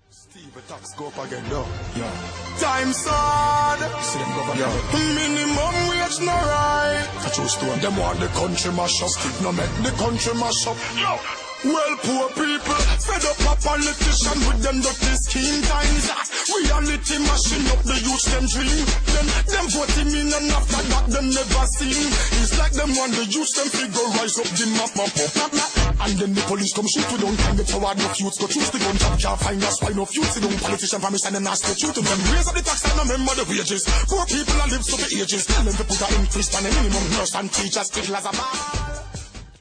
Steve, the tax go up again, yo. Yeah. Time's hard. See them government. Yeah. Minimum wage no right. I choose to them want the country mash up. Steve no make the country mash up. Yo. Well, poor people, fed up a politician with them dirty scheme times. Reality mashing up the youth them dream. Then them vote him in and after that them never seen. It's like them want the youth them figure rise up the map up. And then the police come shoot we don't time get forward enough youths go choose the gun job can't find us why enough youths don't politician from me stand and ask the truth to them. Raise up the tax and remember the wages. Poor people and live to the ages. Tell them to put an increase on the minimum nurse and teachers still as a man.